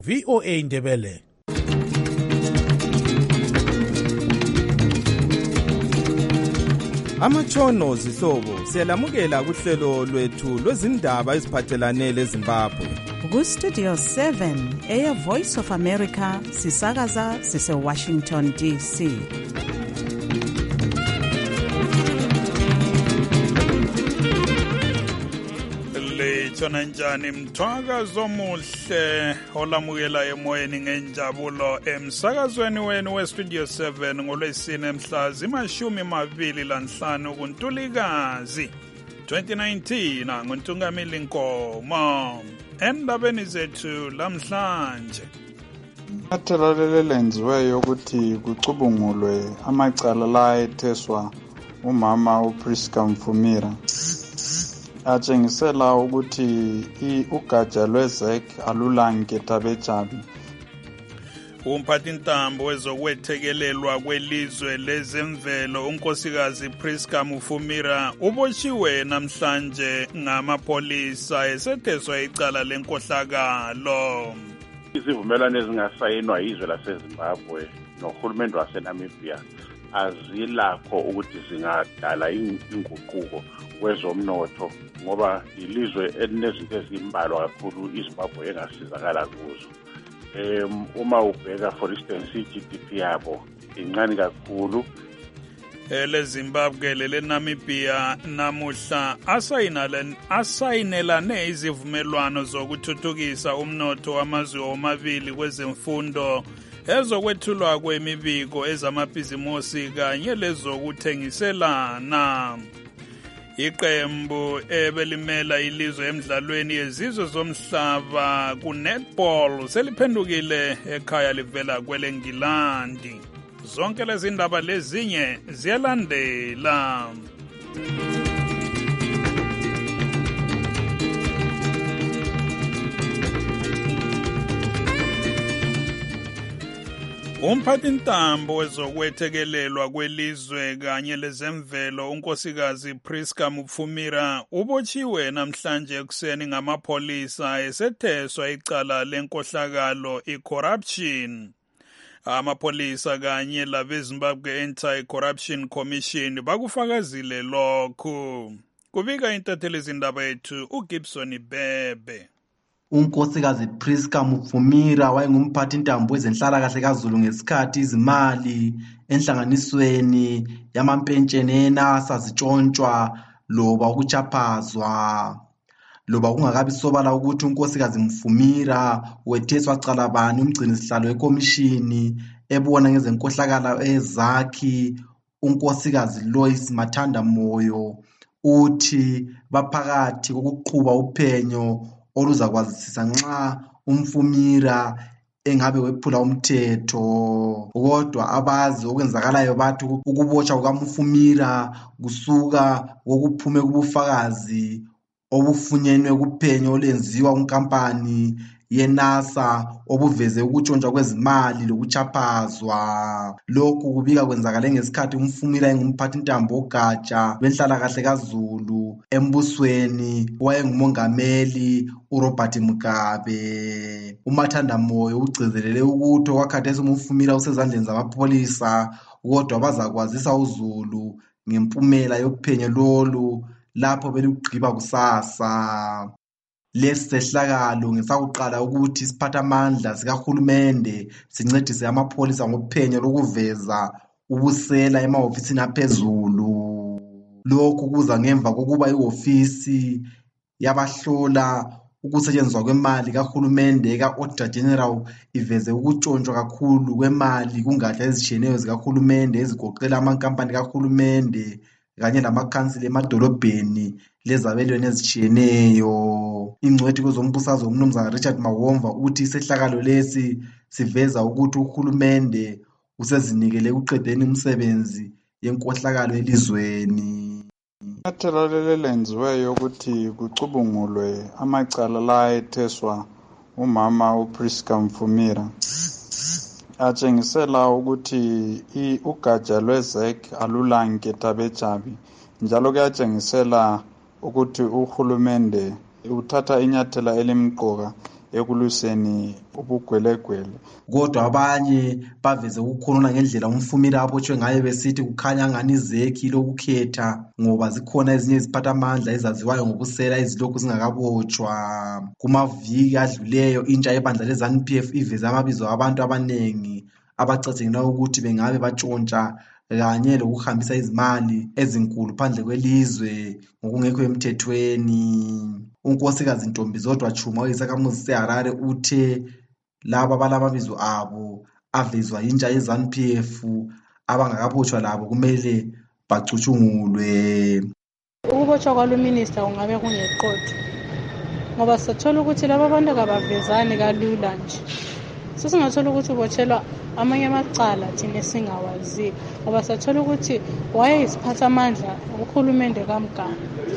VOA Ndebele. Amatshono zihlobo siyalamukela kuhlelo lwethu lwezindaba eziphathelane leZimbabwe. Ku Studio 7 Air Voice of America sisakaza sise Washington DC. Lechona njani mthwakazo omuhle olamukela emoyeni ngenjabulo emsakazweni wenu we Studio 7 ngolwesine mhla zima-25 kuNtulikazi 2019 nguNtungamili Nkomo. Endabeni zethu lamhlanje Inyathelo lenziweyo ukuthi kucubungulwe amacala la etheswa umama uPriska Mfumira atshengisela ukuthi ugatsha lwezek alulanketabetshabi. Umphathintambo wezokwethekelelwa kwelizwe lezemvelo unkosikazi Priska Mfumira ubotshiwe namhlanje ngamapolisa esetheswa icala lenkohlakalo. Izivumelwano ezingasayinwa izwe laseZimbabwe nohulumende waseNamibia azilakho ukuthi zingadala inguquko kwezomnotho ngoba ilizwe elinezinto ezimbalwa kakhulu iZimbabwe engasizakala kuzo. Uma ubheka for instance i-GDP yabo incane kakhulu. LeZimbabwe leNamibia namuhla asayinelane izivumelwano zokuthuthukisa umnotho wamazwe omabili kwezemfundo, ezokwethulwa kwemibiko ezamabhizimusi kanye lezokuthengiselana. Iqembu ebelimela ilizwe emidlalweni yezizwe zomhlaba ku-netball seliphendukile ekhaya livela kweleNgilandi. Zonke lezi ndaba lezinye ziyalandela. Umphathintambo wezokwethekelelwa kwelizwe kanye lezemvelo unkosikazi Priska Mfumira ubotshiwe namhlanje ekuseni ngamapolisa esetheswa icala lenkohlakalo i-corruption. Amapolisa kanye labeZimbabwe Anti-Corruption Commission bakufakazile lokhu. Kubika intatheli izindaba yethu uGibson Bebe. Unkosikazi Priska Mfumira wayengumphathintambo wezenhlalakahle kaZulu ngesikhathi izimali enhlanganisweni yamampentsheni enasa zitshontshwa loba ukuchaphazwa. Loba kungakabi sobala ukuthi unkosikazi Mfumira wetheswa cala bani umgcini sihlalo wekomishini ebona ngezenkohlakalo ezakhi unkosikazi Lois Mathanda Moyo uthi baphakathi kokuqhuba uphenyo oluzakwazisisa nxa uMfumira engabe wephula umthetho. Kodwa abazi okwenzakalayo bathi ukubotshwa kukaMfumira kusuka kokuphume kubufakazi obufunyenwe kuphenyo olenziwa kunkampani yeNASA obuveze ukutshontshwa kwezimali lokuchaphazwa. Lokhu kubika kwenzakale ngesikhathi uMfumira engumphathintambo wogatsha lwenhlalakahle kaZulu embusweni wayengumongameli uRobert Mugabe. uMathanda Moyo ugcizelele ukuthi okwakhathesi uMfumira usezandleni zamapholisa, kodwa bazakwazisa uZulu ngempumela yophenyo lolu lapho belugqiba kusasa. Lesi sehlakalo ngesakuqala ukuthi isiphathamandla sikahulumende sincedise amapholisa ngophenyo lokuveza ubusela emahofisini aphezulu. Lokhu kuza ngemva kokuba ihofisi yabahlola ukusetshenziswa kwemali kahulumende ka-Auditor General iveze ukutshontshwa kakhulu kwemali kungatsha ezitshiyeneyo zikahulumende ezigoqela amankampani kahulumende kanye lamakhansila emadolobheni lezabelweni ezitshiyeneyo. Ingcwethi kwezombusazwe uMnumzana Richard Mawomva uthi isehlakalo lesi siveza ukuthi uhulumende usezinikele ekuqedeni umsebenzi yenkohlakalo elizweni. Inyathelo lenziweyo ukuthi kucubungulwe amacala la etheswa umama uPriska Mfumira atshengisela ukuthi ugatsha lwezek alulanketabetshabi, njalo kuyatshengisela ukuthi uhulumende uthatha inyathela elimqoka ekulwiseni ubugwelegwele. Kodwa abanye baveze ukukhuluma ngendlela uMfumira abotshwe ngayo besithi kukhanya ngani izekhi lokukhetha ngoba zikhona ezinye iziphathamandla ezaziwayo ngobusela ezilokhu zingakabotshwa. Kumaviki adluleyo intsha yebandla le-ZANU-PF iveze amabizo abantu abanengi abacatshangelwa ukuthi bengabe batshontsha kanye lokuhambisa izimali ezinkulu phandle kwelizwe ngokungekho emthethweni. uNkosikazi Ntombizodwa Chuma oyisakhamuzi seHarare uthe laba balamabizo abo avezwa intsha ye-ZANU-PF abangakabotshwa labo kumele bacutshungulwe. Ukubotshwa kwalo minista kungabe kungeqotho ngoba sathola ukuthi laba bantu kabavezani kalula nje. Sesingathola ukuthi ubotshelwa amanye amacala thina singawazi ngoba sathola ukuthi wayeyisiphathamandla uhulumende kaMgama.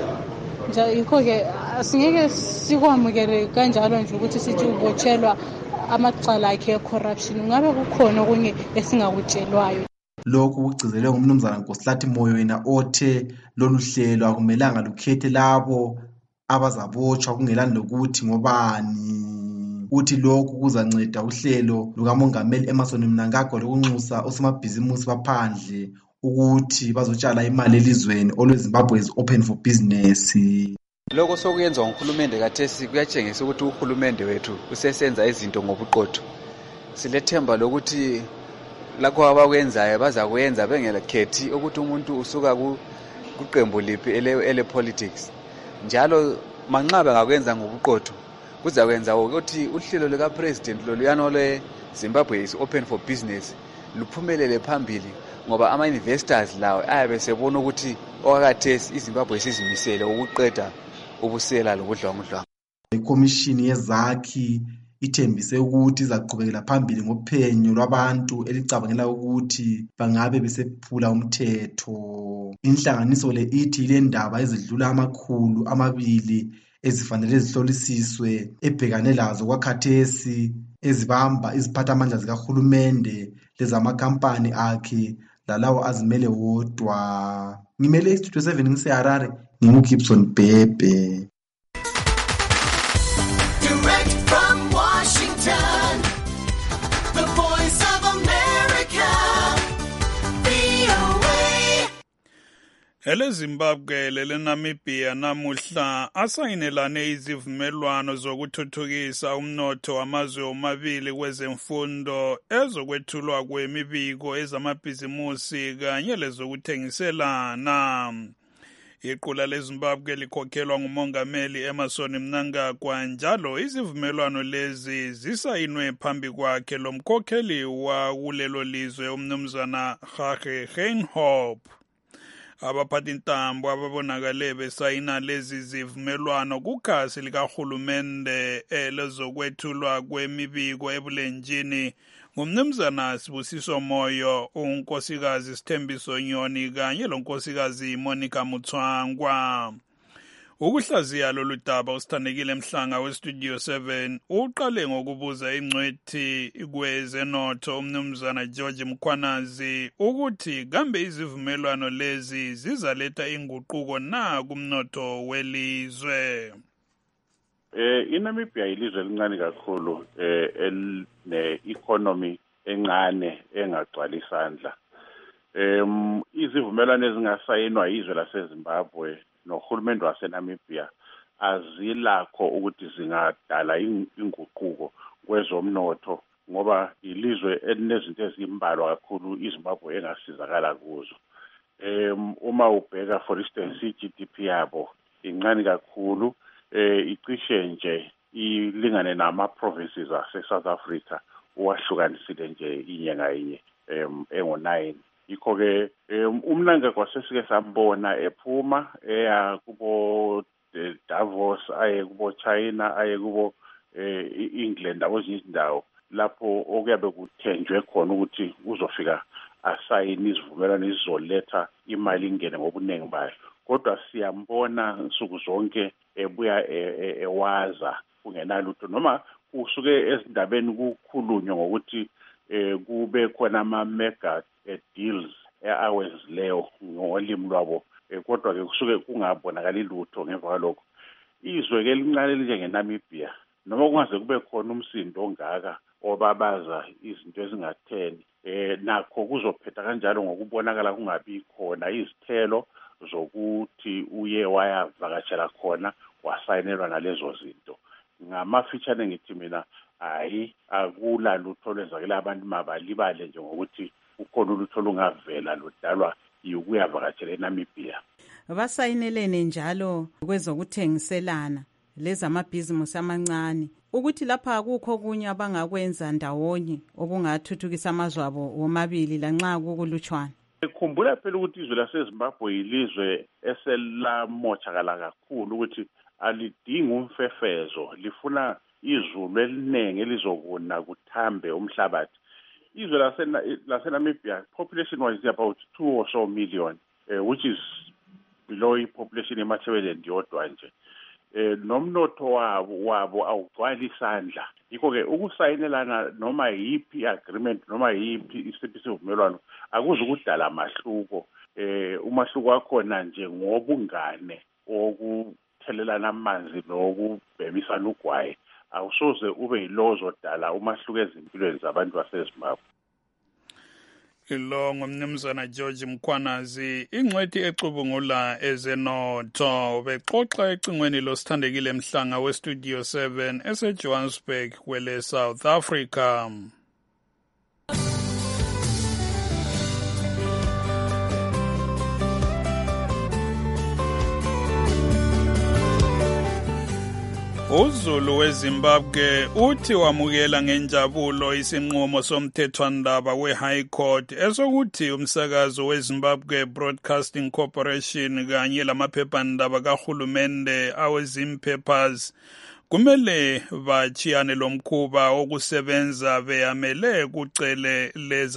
Yikho-ke asingeke sikwamukele kanjalo nje ukuthi sithi ubotshelwa amacala akhe e-corruption. Ngabe kukhona okunye esingakutshelwayo. Lokhu kugcizelwe ngumnumzana Nkosilathi Moyo yena othe lolu hlelo akumelanga lukhethe labo abazabotshwa kungelani lokuthi ngobani. Uthi lokhu kuzanceda uhlelo lukamongameli Emmerson Mnangagwa lokunxusa osomabhizimusi baphandle ukuthi bazotshala imali elizweni olweZimbabwe's Open for Business. Lokho sokuyenza ngohulumende kathesi kuyatshengisa ukuthi uhulumende wethu usesenza izinto ngobuqotho. Silethemba lokuthi lakho abakwenzayo bazakwenza bengekhethi ukuthi umuntu usuka kuqembu liphi ele politics. Njalo manqaba ngakwenza ngobuqotho kuzakwenza ukuthi uhlelo lika president loluyano le Zimbabwe's Open for Business luphumelele phambili ngoba ama investors lawo ayabe sebona ukuthi okakathesi iZimbabwe sizimisele ukuqeda ubusela lobudlwangudlwangu. Ikomishini yezakhi ithembise ukuthi izaqhubekela phambili ngophenyo lwabantu elicabangela ukuthi bangabe besephula umthetho. Inhlanganiso le ithi ile ndaba ezidlula 200 ezifanele zihlolisiswe ebhekane lazo kwakhathesi ezibamba iziphathamandla zikahulumende lezamakampani akhe lalawo azimele wodwa. Ngimele iStudio 7 ngiseHarare nginguGibson Bhebhe. Direct from Washington, the voice of America, VOA. EleZimbabwe leNamibia namuhla asayinelane izivumelwano zokuthuthukisa umnotho wamazwe omabili kwezemfundo, ezokwethulwa kwemibiko ezamabhizimusi kanye lezokuthengiselana. Iqula leZimbabwe likhokhelwa ngumongameli Emmerson Mnangagwa, njalo izivumelwano lezi zisayinwe phambi kwakhe lomkhokheli wakulelo lizwe umnumzana Hage Geingob. Abaphathintambo ababonakale besayina lezi zivumelwano kukhasi likahulumende lezokwethulwa kwemibiko ebulenjini ngumnumzana Sibusiso Moyo, unkosikazi Sithembiso Nyoni kanye lonkosikazi Monica Mutswangwa. Ukuhlaziya lolu daba usithandekile Mhlanga weStudio 7 uqale ngokubuza ingcwethi kwezenotho umnumzana George Mkhwanazi ukuthi kambe izivumelwano lezi zizaletha inguquko na kumnotho welizwe. iNamibia ilizwe elincane kakhulu eline-economy encane engagcwala isandla. Izivumelwano ezingasayinwa yizwe laseZimbabwe nohulumende waseNamibia azilakho ukuthi zingadala inguquko kwezomnotho ngoba ilizwe elinezinto ezimbalwa kakhulu iZimbabwe engasizakala kuzo. Uma ubheka for instance iGDP yabo incane kakhulu, icishe nje ilingane nama-provinces ase-South Africa uwahlukanisile nje inye ngayinye engo-9. Yikho-ke uMnangagwa sesike sambona ephuma eya kubo Davos, aye kubo China, aye kubo England, kwezinye izindawo lapho okuyabe kuthenjwe khona ukuthi uzofika asayine izivumelwano ezizoletha imali ingene ngobuningi bayo. Kodwa siyambona nsuku zonke ebuya ewaza kungenalutho, noma usuke ezindabeni kukhulunywa ngokuthi kube khona ama-mega deals awenzileyo ngolimi lwabo, kodwa-ke kusuke kungabonakali lutho ngemva kwalokho. Izwe-ke elincane elinjengeNamibia noma kungaze kube khona umsindo ongaka obabaza izinto ezingatheni nakho kuzophetha kanjalo ngokubonakala kungabi khona izithelo zokuthi uye wayavakatshela khona wasayinelwa nalezo zinto. Ngamafitshane ngithi mina hayi akula lutho lwenzakela abantu mabalibale nje ngokuthi ukhona ulutho lungavela ludalwa yikuyavakatshela eNamibia. Basayinelene njalo kwezokuthengiselana lezamabhizimusi amancane ukuthi lapha akukho kunye abangakwenza ndawonye okungathuthukisa amazwe abo womabili lanxa kukulutshwana. Khumbula phela ukuthi izwe laseZimbabwe yilizwe eselamothakala kakhulu ukuthi alidingi umfefezo, lifuna izulu eliningi elizokuna kuthambe umhlabathi. Izwe laseNamibia population wise about 2 or so million, which is below population eMathebeleni yodwa nje. Nomnotho wabo awugcwali isandla. Yikho-ke ukusayinelana noma yipi agreement noma yipi isiphi isivumelwano akuze ukudala amahluko. Umahluko wakhona nje ngobungane okuthelelana amanzi nokubhebisana ugwayi. Awusoze ube yilowo zodala umahluko ezimpilweni zabantu baseZimbabwe. Ilo ngumnumzana George Mkhwanazi, ingcwethi ecubungula ezenotho, bexoxa ecingweni losithandekile Mhlanga weStudio 7 eseJohannesburg kwele South Africa. UZulu weZimbabwe uthi wamukela ngenjabulo isinqumo somthethwandaba we-High Court esokuthi umsakazo weZimbabwe Broadcasting Corporation kanye lamaphephandaba kahulumende awezimpeppers kumele bachiyane lomkhuba wokusebenza beyamele kucele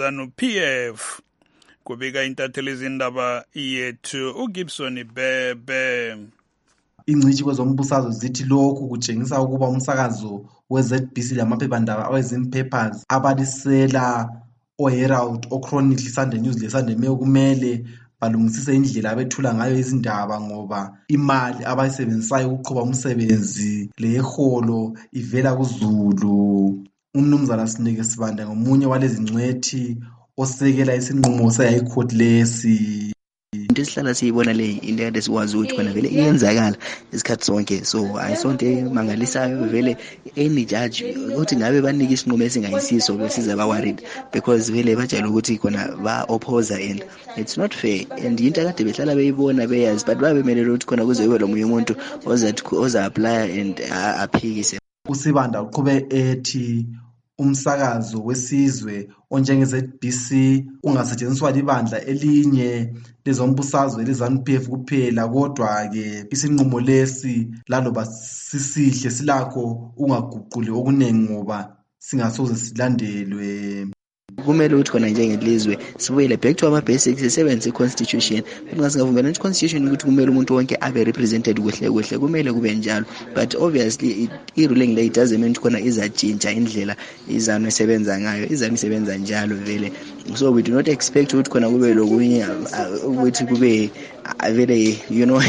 leZANU-PF. Kubika intatheli izindaba yethu uGibson Bebe. Ingcitshi kwezombusazwe zithi lokhu kutshengisa ukuba umsakazo we-ZBC lamaphephandaba awezimpeppers abalisela o-Herald, o-Chronicle, Sunday News le-Sunday Mail kumele balungisise indlela abethula ngayo izindaba ngoba imali abayisebenzisayo ukuqhuba umsebenzi leholo ivela kuZulu. Umnumzana Sineke Sibanda ngomunye walezi ngcwethi osekela isinqumo se-High Court lesi. Into esihlala siyibona le into ekade sikwazi ukuthi khona vele iyenzakala isikhathi sonke, so ayisonto emangalisayo vele any judge ukuthi ngabe banika isinqumo esingayisiso besiza ba-worried because vele bajayele ukuthi khona ba-oppose and it's not fair, and into akade behlala beyibona beyazi but babemelele ukuthi khona kuze kube lo munye umuntu oza-apply and aphikise. USibanda uqhube ethi umsakazo wesizwe onjenge-ZBC ungasetshenziswa libandla elinye lezombusazwe leZANU-PF kuphela, kodwa-ke isinqumo lesi laloba sisihle silakho ungaguquli okunengi ngoba singasoze silandelwe. Kumele ukuthi khona njengelizwe sibuyele back to our basics, sisebenzise i-constitution. Uma singavumelana i-constitution ukuthi kumele umuntu wonke abe represented kuhle kumele kube njalo, but obviously i-ruling le doesn't mean khona izatshintsha indlela izanu esebenza ngayo. Izanu isebenza njalo vele, so we do not expect ukuthi khona kube lokunye ukuthi kube vele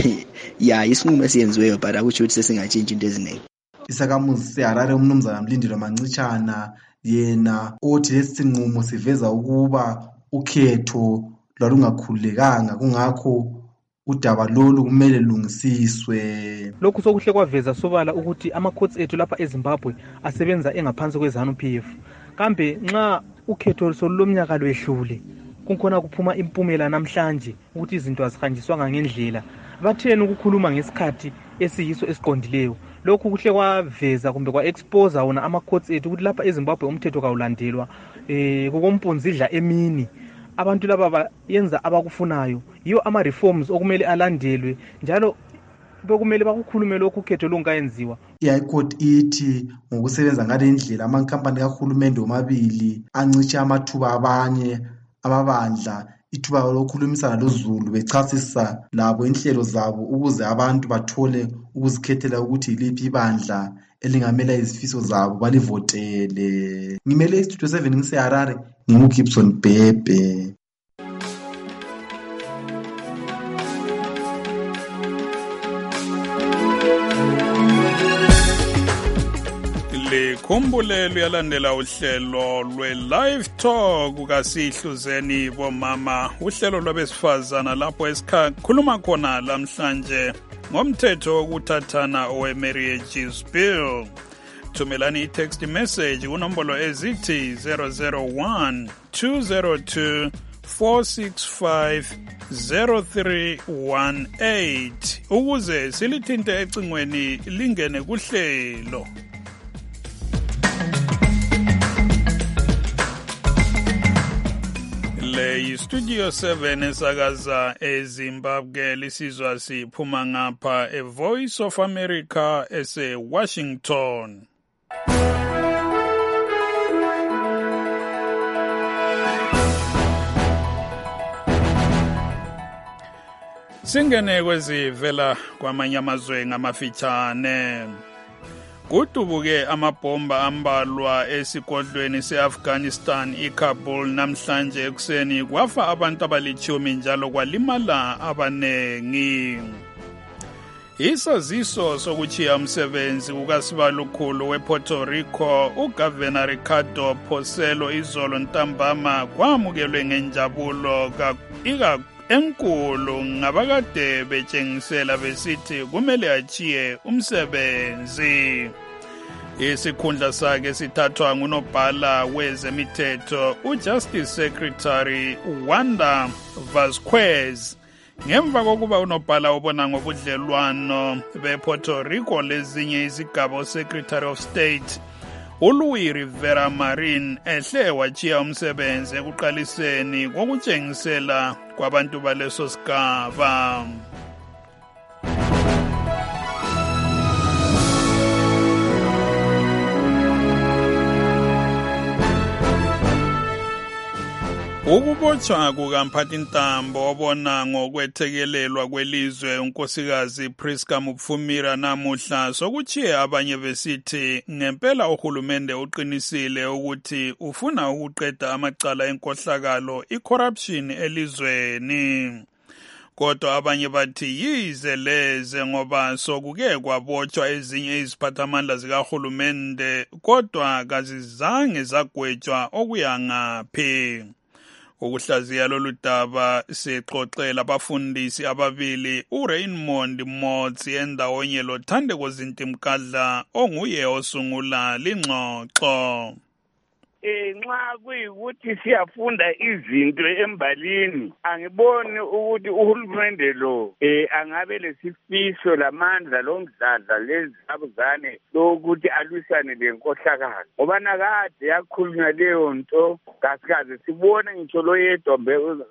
isinqumo esiyenziweyo but akutsho ukuthi sesingatshintshi into eziningi. Isakamuzi seHarare umnumzana Mlindelo Mancitshana yena othi lesi sinqumo siveza ukuba ukhetho lwalungakhululekanga, kungakho udaba lolu kumele lungisiswe. Lokhu sokuhle kwaveza sobala ukuthi ama-courts ethu lapha eZimbabwe asebenza engaphansi kweZANU-PF. Kambe nxa ukhetho solomnyaka lwehlule kukhona kuphuma impumela namhlanje ukuthi izinto azihanjiswanga ngendlela, batheni ukukhuluma ngesikhathi esiyiso esiqondileyo? Lokhu kuhle kwaveza kumbe kwa-expose wona ama-courts ethu ukuthi lapha eZimbabwe umthetho kawulandelwa kukompunzidla emini. Abantu laba bayenza abakufunayo, yiyo ama-reforms okumele alandelwe njalo bekumele bakukhulume lokhu ukhetho lungayenziwa. I-High Court ithi ngokusebenza ngale ndlela amakhampani kahulumende omabili ancitshe amathuba abanye amabandla ithuba lokukhulumisana loZulu bechasisa labo inhlelo zabo ukuze abantu bathole ukuzikhethela ukuthi yiliphi ibandla elingamela izifiso zabo balivotele. Ngimele iStudio 7 ngiseHarare, nginguGibson Bebe. likhumbule luyalandela uhlelo lwe-live talk kukasihluzeni bomama, uhlelo lwabesifazana lapho esikhuluma khona lamhlanje ngomthetho wokuthathana owe-marriages bill. Thumelani i-text message kunombolo ezithi 001 202 465 0318 ukuze silithinte ecingweni lingene kuhlelo. Le Studio 7 esakaza eZimbabwe, lisizwa siphuma ngapha eVoice of America ese-Washington. Singene kwezivela kwamanye amazwe ngamafitshane. Kudubuke amabhomba ambalwa esigodlweni se-Afghanistan iKabul namhlanje ekuseni, kwafa abantu abalitshumi njalo kwalimala abanengi. Isaziso sokuchiya umsebenzi kukasibalukhulu wePuerto Rico uGavana Ricardo Porcelo izolo ntambama kwamukelwe ngenjabulo enkulu ngabakade betshengisela besithi kumele achiye umsebenzi. Isikhundla sakhe sithathwa ngunobhala wezemithetho uJustice Secretary Wanda Vasquez ngemva kokuba unobhala obona ngobudlelwano bePuerto Rico lezinye izigaba Secretary of State uLuis Rivera Marin ehle wachiya umsebenzi ekuqaliseni kokutshengisela kwabantu baleso sigaba. Ukubotshwa kukamphathintambo obona ngokwethekelelwa kwelizwe unkosikazi Priska Mupfumira namuhla sokuchiye abanye besithi ngempela uhulumende uqinisile ukuthi ufuna ukuqeda amacala enkohlakalo i-corruption elizweni. Kodwa abanye bathi yize leze ngoba sokuke kwabotshwa ezinye iziphathamandla zikahulumende kodwa kazizange zagwetshwa okuyangaphi. Ukuhlaziya lolu daba sixoxela abafundisi ababili uRaymond Motsi endawonye loThandeko Zintimkadla onguye osungula lingxoxo. Nxa kuyikuthi siyafunda izinto embalini, angiboni ukuthi uhulumende lo angabe lesifiso lamandla lomdladla lezabuzane lokuthi alwisane lenkohlakalo. Ngoba nakade yakhulunywa leyo nto kasikaze sibone ngitsho loyedwa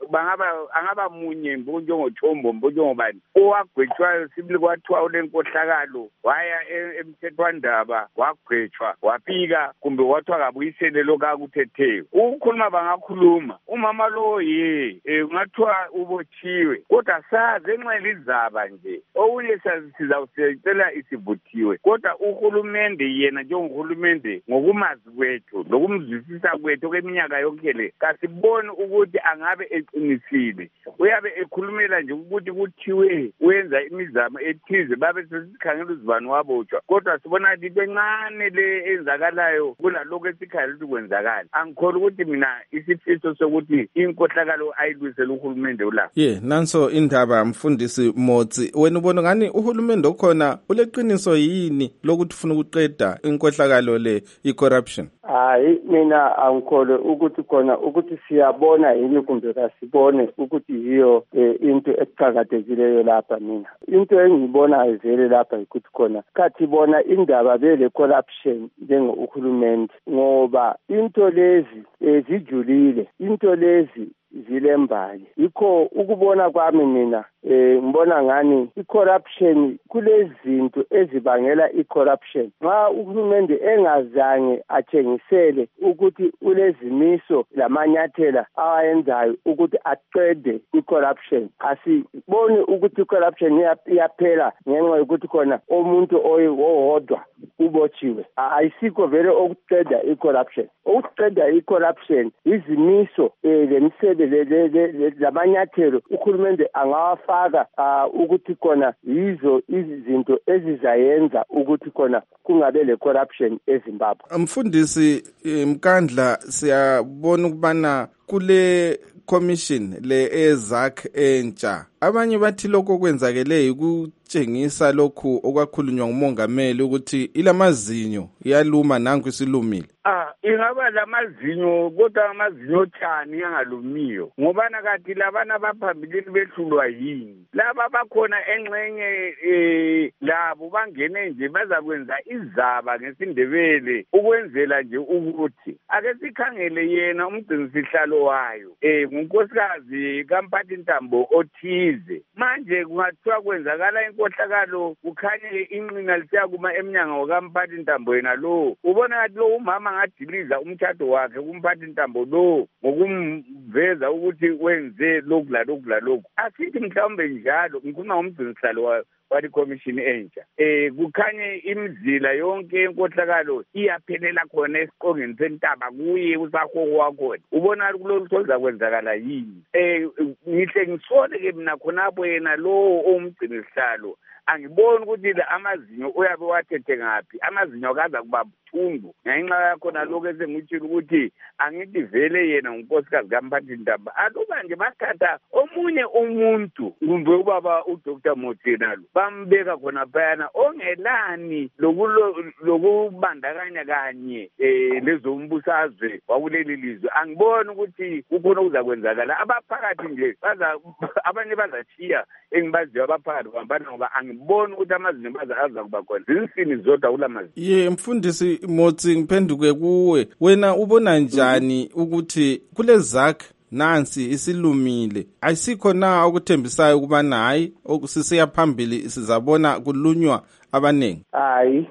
angaba munye njengoThombo njengobani owagwetshwayo sibili kwathiwa ulenkohlakalo waya emthethwandaba wagwetshwa wafika kumbe wathiwa kabuyisele kakuthetheyo. Ukukhuluma bangakhuluma umama lo ungathiwa ubothiwe kodwa sazi enxele izaba nje okunye sizawusicela isivuthiwe kodwa uhulumende yena njengohulumende ngokumazi kwethu lokumzwisisa kwethu kweminyaka yonke le kasiboni ukuthi angabe eqinisile. Uyabe ekhulumela nje ukuthi kuthiwe wenza imizamo ethize babe sesikhangela uzibani wabotshwa kodwa sibona into encane le enzakalayo kulalokho esikhangela ukuthi kwenzakala. Angikholwa ukuthi mina isifiso sokuthi inkohlakalo ayilwisele uhulumende ula. Nanso indaba mfundisi Motsi, wena ubona ngani uhulumende okhona uleqiniso yini lokuthi ufuna ukuqeda inkohlakalo le i-corruption? Hayi, mina angikholwa ukuthi khona ukuthi siyabona yini kumbe kasibone ukuthi yiyo into eqhakathekileyo lapha. Mina into engiyibona vele lapha ukuthi khona kathi bona indaba bele corruption njengohulumende ngoba into lezi zijulile, into lezi zilembali. Yikho ukubona kwami mina ngibona ngani i-corruption kulezinto ezibangela i-corruption. Nxa uhulumende engazange athengisele ukuthi ulezimiso lamanyathela awayenzayo ukuthi aqede i-corruption, asiboni ukuthi i-corruption iyaphela ngenxa yokuthi khona umuntu owodwa ubotshiwe. Ayisikho vele okuqeda i-corruption. Ukuqeda i-corruption izimiso lemsebenzi lamanyathelo uhulumende angawafaka ukufaka ukuthi khona yizo izinto ezizayenza ukuthi khona kungabe le corruption eZimbabwe. Mfundisi Mkandla, siyabona ukubana kule commission le eZAC entsha abanye bathi lokho kwenzakele ukutshengisa lokhu okwakhulunywa ngumongameli ukuthi ilamazinyo iyaluma nanku isilumile. Ingaba lamazinyo kodwa amazinyo thani yangalumiyo ngobana kathi labana abaphambilini behlulwa yini laba bakhona engxenye labo bangene nje bazakwenza izaba ngesindebele ukwenzela nje ukuthi ake sikhangele yena umgcinisihlalo wayo ngunkosikazi kaMphathintambo othize manje kungathiwa kwenzakala inkohlakalo kukhanye inqinga lisiya kuma emnyango kaMphathintambo yena lo ubona ngathi lo umama ngadiliza umthatho wakhe kuMphathintambo lo ngokumveza ukuthi wenze lokhu lokhu asithi mhlawumbe njalo ngikhuluma ngomgcinisihlalo wali commission entsha kukhanye imizila yonke inkohlakalo iyaphelela khona esiqongeni sentaba kuye usahoho wakhona ubona kulolu sozakwenzakala yini ngihle ngisole ke mina khonapho yena lo omgcinisihlalo angiboni ukuthi amazinyo uyabe wathethe ngaphi amazinyo akaza kuba buthungu ngenxa yakhona lokho esengitshilo ukuthi angithi vele yena unkosikazi kaMphathintambo aluba nje bathatha omunye umuntu kumbe ubaba uDr Motinalo bambeka khona phayana ongelani lokubandakanya kanye lezombusazwe wakuleli lizwe angiboni ukuthi kukhona okuzakwenzakala abaphakathi nje abanye bazachiya engibaziyo abaphakathi kwambana ngoba angiboni ukuthi amazinyo aza kuba khona zinsini zodwa kulamazinyo. Mfundisi Motsi ngiphenduke kuwe wena ubona njani ukuthi kule ZAC nansi isilumile ayisikho na okuthembisayo ukubana hayi okusisiya phambili sizabona kulunywa abanengi? Hayi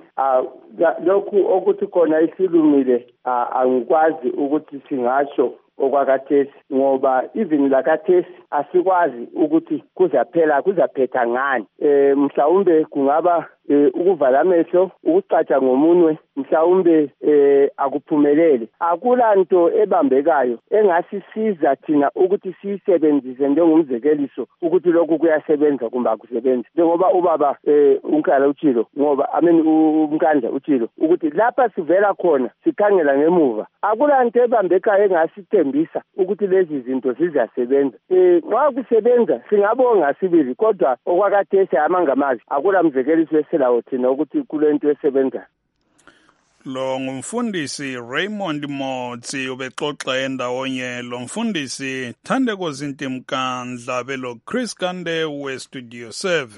lokhu ukuthi khona isilumile angikwazi ukuthi singasho okwakathesi ngoba even lakathesi asikwazi ukuthi kuzaphetha ngani mhlawumbe kungaba ukuvala amehlo ukucatsha ngomunwe mhlawumbe akuphumelele akulanto ebambekayo engasisiza thina ukuthi siyisebenzise njengomzekeliso ukuthi lokhu kuyasebenza kumbe akusebenzi njengoba ubaba uNkala utshilo ngoba uMkandla utshilo ukuthi lapha sivela khona sikhangela ngemuva akulanto ebambekayo engasithembisa ukuthi lezi zinto zizasebenza nxa kusebenza singabonga sibili kodwa okwakathesi amangamazi akula mzekeliso lawo thina ukuthi kulento esebenza. Lo ngumfundisi Raymond Motsi ubexoxa endawonye lo mfundisi Thandeko Zintimkandla belo Chris Kande we Studio 7.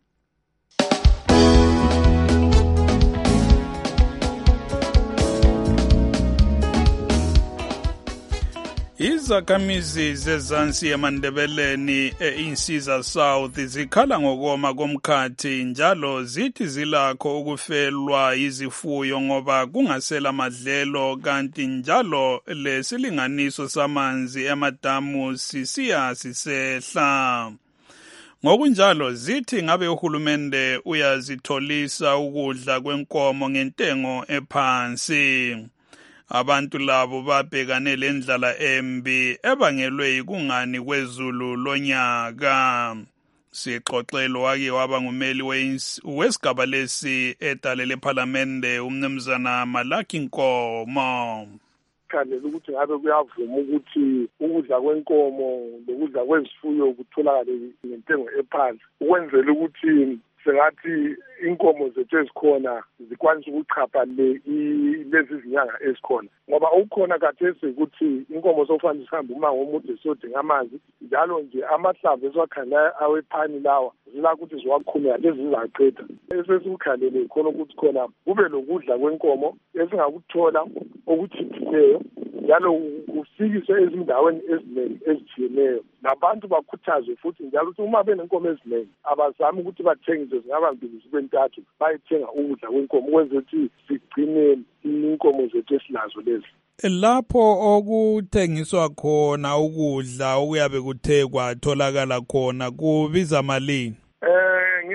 Izakhamizi zezansi eMandebeleni eInsiza South zikhala ngokoma komkhathi njalo zithi zilakho ukufelwa izifuyo ngoba kungasela madlelo kanti njalo lesilinganiso samanzi emadamu sisehla. Ngokunjalo zithi ngabe uhulumende uyazitholisa ukudla kwenkomo ngentengo ephansi. Abantu labo babhekane lendlala embi ebangelwe yikungani kwezulu lonyaka. Sixoxelo wake waba ngumeli wesigaba lesi edale leParliamente umnumzana Malaki Nkomo. Khandela ukuthi ngabe kuyavuma ukuthi ukudla kwenkomo lokudla kwezifuyo kutholakale ngentengo ephansi ukwenzela ukuthi sengathi inkomo zethu ezikhona zikwanisa ukuchapha lezi zinyanga ezikhona ngoba ukukhona kathesi ukuthi inkomo sokufanele sihambe umango omude siyodinga amanzi njalo nje amahlamvu esiwakhangela awephani lawa zila ukuthi ziwakhumela lezi zizaqeda esesikukhalele khona ukuthi khona kube lokudla kwenkomo esingakuthola okuthithileyo njalo kufikiswe ezindaweni eziningi ezitshiyeneyo nabantu bakhuthazwe futhi njalo ukuthi uma benenkomo eziningi abazami ukuthi bathengise zingaba mbili zibe ntathu bayithenga ukudla kwenkomo ukwenzela ukuthi sigcine inkomo zethu esilazo lezi. Lapho okuthengiswa khona ukudla okuyabe kuthe kwatholakala khona kubiza malini?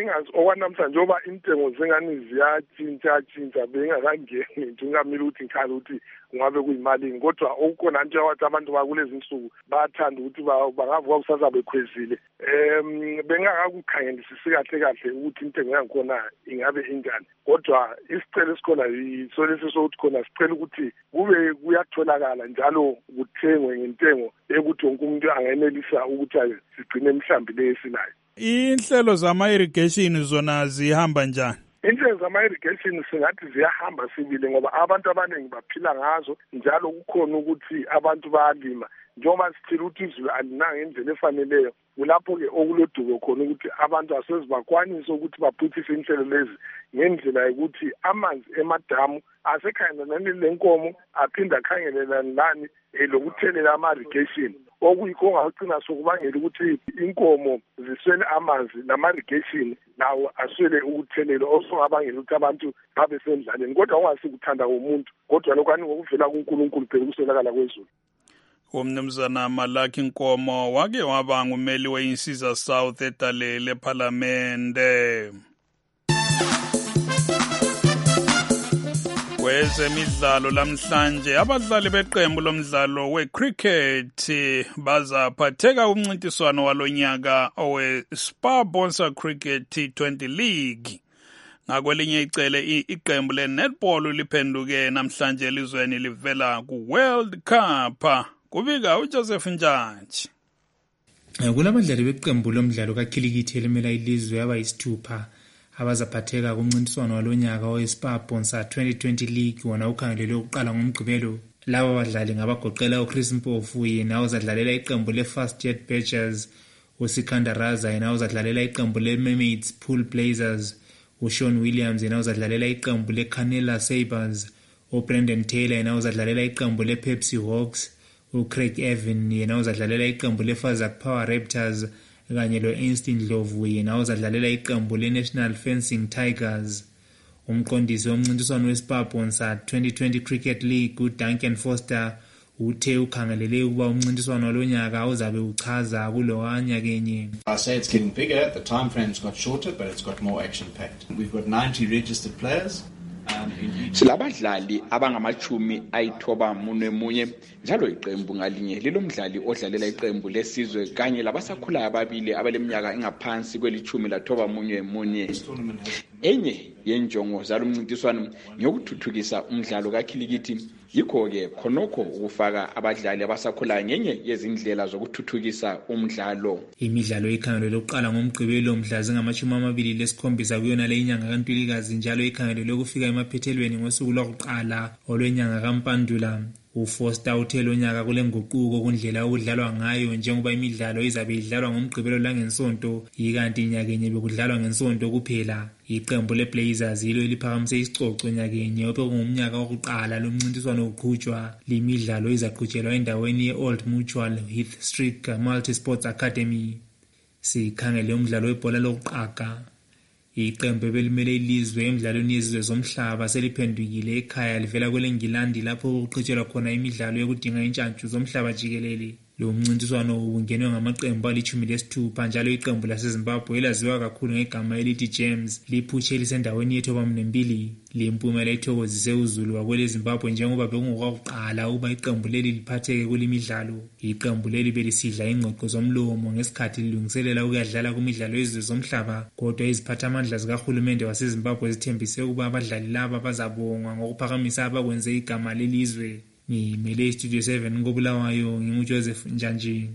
bengazi okwanamhlanje njengoba intengo zengani ziyatshintsha bengakangeni nje ngamile ukuthi ngikhale ukuthi kungabe kuyimalini kodwa okukhona nje wathi abantu bakulezi insuku bayathanda ukuthi bangavuka kusasa bekhwezile bengakakukhangelisisi kahle ukuthi intengo yangikhona ingabe injani kodwa isicelo esikhona yiso lesi sokuthi khona sicela ukuthi kube kuyatholakala njalo kuthengwe ngentengo ekuthi wonke umuntu angenelisa ukuthi sigcine mhlambi lesinayo. Inhlelo zama-irrigation zona zihamba njani? Inhlelo zama-irrigation singathi ziyahamba sibili ngoba abantu abaningi baphila ngazo njalo kukhona ukuthi abantu bayalima njengoba sithile ukuthi izulu alinanga ngendlela efaneleyo kulapho-ke okuloduko khona ukuthi abantu asezibakwanisa ukuthi baphuthise inhlelo lezi ngendlela yokuthi amanzi emadamu asekhangelelani lenkomo aphinde akhangelelani lani lokuthelela ama-irrigation okuyikho ongagcina sokubangela ukuthi inkomo ziswele amanzi nama-irrigation nawo aswele ukuthelelwa osongabangela ukuthi abantu babe sendlaleni kodwa ongasikuthanda komuntu kodwa lokhani ngokuvela kuNkulunkulu phela ukuswelakala kwezulu. Umnumzana Malaki Nkomo wake waba ngumeli weInsiza South eDalele ePhalamende. Kwezemidlalo lamhlanje abadlali beqembu lomdlalo wecricket bazaphatheka kumncintiswano walonyaka owe-Spar Bonsa Cricket T20 League. Ngakwelinye icele iqembu le-netball liphenduke namhlanje elizweni livela ku-World Cup. Kubika uJoseph Njantshi. Kulabadlali beqembu lomdlalo kakhilikithi elimela ilizwe abayisithupha abazaphatheka kumncintiswano walonyaka owe-Spar Bonsa 2020 League wona ukhangelelwe ukuqala ngomgqibelo. Laba badlali ngabagoqela uChris Mpofu yena uzadlalela iqembu le-Fast Jet Badgers, uSikandar Raza yena uzadlalela iqembu le-Mermaids Pool Blazers, uSean Williams yena uzadlalela iqembu le-Canela Sabres, uBrendan Taylor yena uzadlalela iqembu le-Pepsi Hawks, uCraig Evan yena uzadlalela iqembu le-Fazak Power Raptors kanye lo-Einstein Ndlovu yena uzadlalela iqembu le-National Fencing Tigers. Umqondisi womncintiswano we-Spar Bonsa 2020 Cricket League uDuncan Foster uthe ukhangelele ukuba umncintiswano walonyaka uzabe uchaza kulowanya kenye. I say it's getting bigger, the time frame's got shorter, but it's got more action packed. We've got 90 registered players. Silabadlali abangamachumi ayithoba munye njalo iqembu ngalinye lilomdlali odlalela iqembu lesizwe kanye labasakhulayo ababili abaleminyaka engaphansi kwelichumi lathoba munye. Enye yenjongo zalomncintiswano ngokuthuthukisa umdlalo kakhilikithi yikho-ke khonokho ukufaka abadlali abasakhulayo ngenye yezindlela zokuthuthukisa umdlalo. Imidlalo ikhangelelwe ukuqala ngomgqibelo mhla zingama-27 kuyona le inyanga kaNtulikazi njalo ikhangelelwe ukufika emaphethelweni ngosuku lwakuqala olwenyanga kaMpandula. uFoster uthe lonyaka kule nguquko kundlela okudlalwa ngayo njengoba imidlalo izabe idlalwa ngomgqibelo langensonto ikanti nyakenye bekudlalwa ngensonto kuphela. Iqembu leBlazers yilo eliphakamise isicoco nyakenye obekungumnyaka wokuqala lomncintiswano uqhutshwa. Limidlalo izaqhutshelwa endaweni ye-Old Mutual Heath Street Multi-Sports Academy. Sikhangele umdlalo webhola lokuqaga. Iqembu belimele ilizwe emidlalweni yezizwe zomhlaba seliphendukile ekhaya livela kweleNgilandi lapho kuqhutshelwa khona imidlalo yokudinga intshantshu zomhlaba jikelele. Lo mncintiswano ungenwe ngamaqembu ali-16 njalo iqembu laseZimbabwe elaziwa kakhulu ngegama elithi Gems liphutshe elisendaweni yethoba 2. Le mpumela ithokozise uZulu wakweleZimbabwe njengoba bekungokwakuqala ukuba iqembu leli liphatheke kulimidlalo. Iqembu leli belisidla ingqoqo zomlomo ngesikhathi lilungiselela ukuyadlala kumidlalo yezizwe zomhlaba kodwa iziphathamandla zikahulumende waseZimbabwe zithembise ukuba abadlali laba bazabongwa ngokuphakamisa abakwenze igama lelizwe. Ngimele Studio 7 ngobulawayo nginguJoseph Njantshi.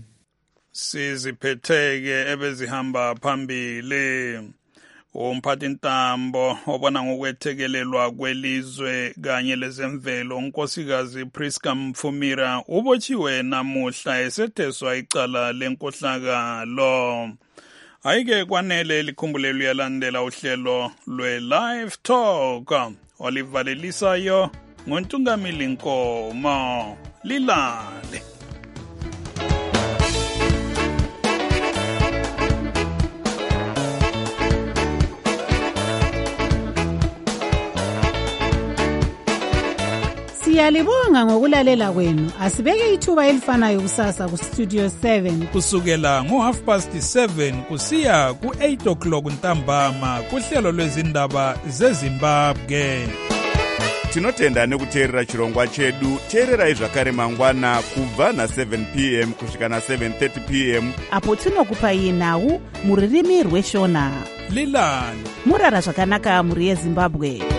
Siziphetheke ebezihamba phambili. Umphathintambo obona ngokwethekelelwa kwelizwe kanye lezemvelo unkosikazi Priska Mfumira ubotshiwe namuhla esetheswa icala lenkohlakalo. Ayike kwanele likhumbulelo yalandela uhlelo lwe-Live Talk olivalelisayo ngontungamili Nkomo. Lilale. Siyalibonga ngokulalela kwenu. Asibeke ithuba elifanayo kusasa ku Studio 7 kusukela ngo7:30 kusiya ku8 o'clock ntambama kuhlelo lwezindaba zeZimbabwe. Tinotenda nekuteerera chirongwa chedu. Teererai zvakare mangwana kubva na7 p.m. kusvika na7:30 p.m. apo tinokupai nhau muririmi rweshona. Lilani murara zvakanaka muri yeZimbabwe.